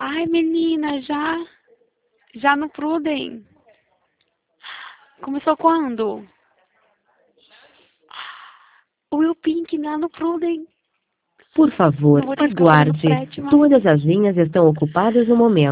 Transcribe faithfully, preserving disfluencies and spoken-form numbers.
Ai, menina, já? Já no Pruden? Começou quando? O Will Pink lá no Pruden. Por favor, Não vou ter que ficar fazendo aguarde. frete mais. Todas as linhas estão ocupadas no momento.